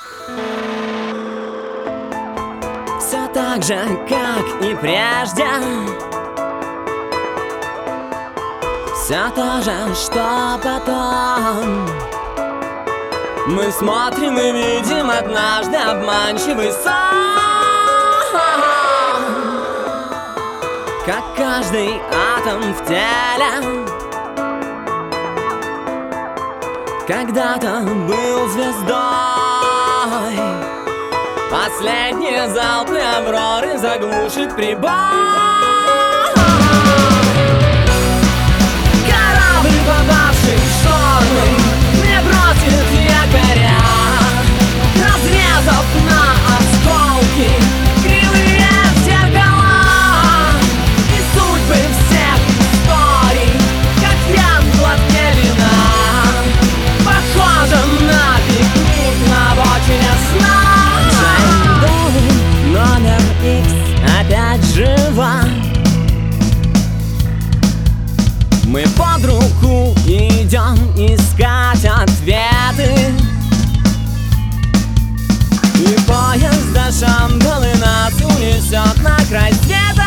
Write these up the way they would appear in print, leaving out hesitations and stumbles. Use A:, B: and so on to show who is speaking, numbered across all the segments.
A: Все так же, как и прежде. Все то же, что потом. Мы смотрим и видим однажды обманчивый сон, как каждый атом в теле когда-то был звездой. Последние залпы авроры заглушит прибой. Корабль, попавший в шторм, не бросит якоря, разрезав на осколки кривые зеркала. И судьбы всех историй, как пьян в глотке вина, похожа на пикник на обочине сна. Номер X опять жива. Мы под руку идем искать ответы, и поезд до Шамбалы нас унесет на край света.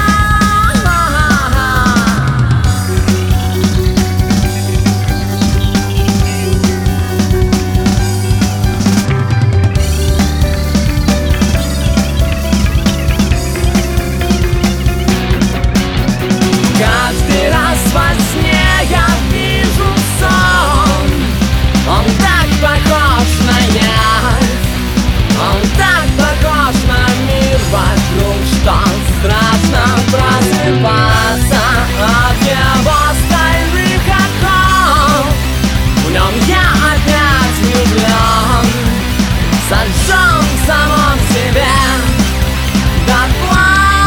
A: Каждый раз во сне я вижу сон. Он так похож на явь, он так похож на мир вокруг, что страшно просыпаться от его стальных оков. В нем я опять влюблен, сожжен в самом себе дотла.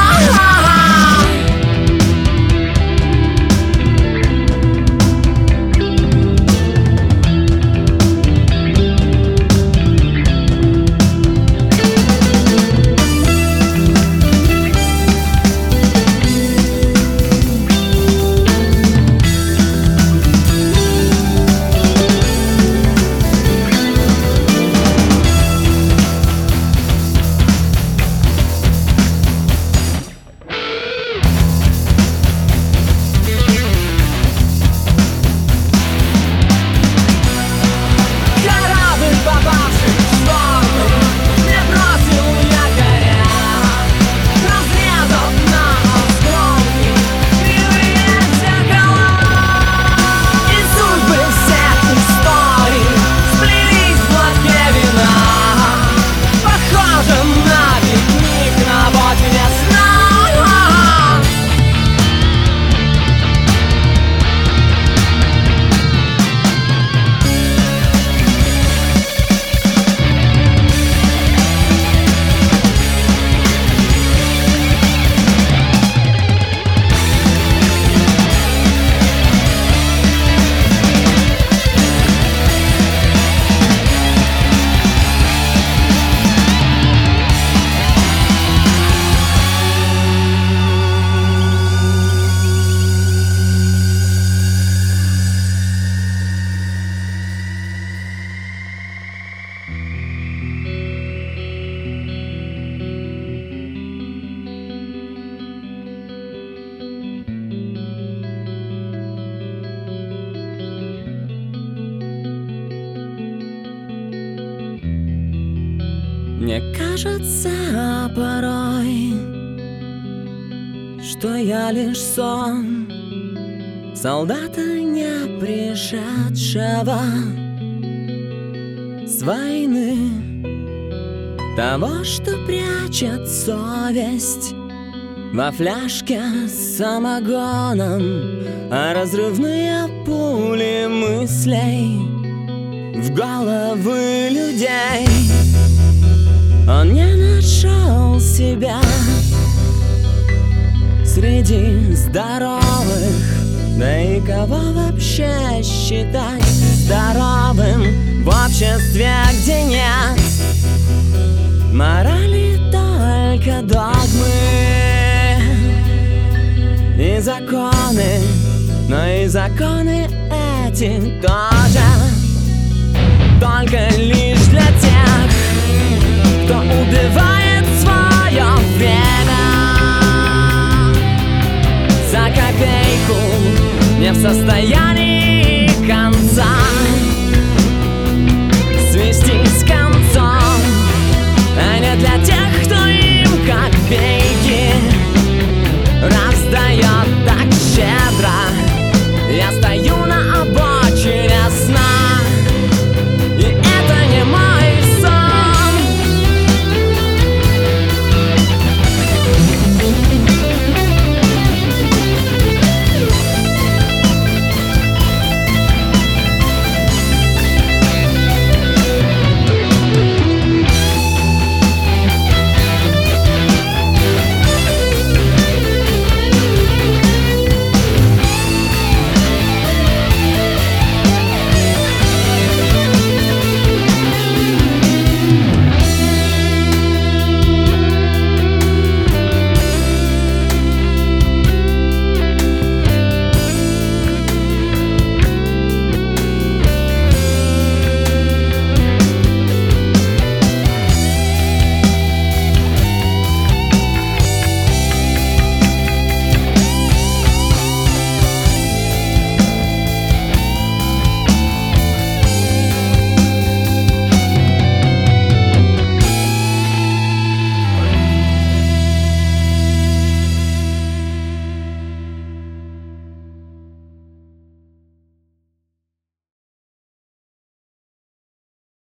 A: Мне кажется порой, что я лишь сон солдата, не пришедшего с войны, того, что прячет совесть во фляжке с самогоном, а разрывные пули мыслей в головы людей. Он не нашел себя среди здоровых, да и кого вообще считать здоровым в обществе, где нет морали, только догмы и законы. Но и законы эти тоже только лишь для тех, убивает свое время. За копейку не в состоянии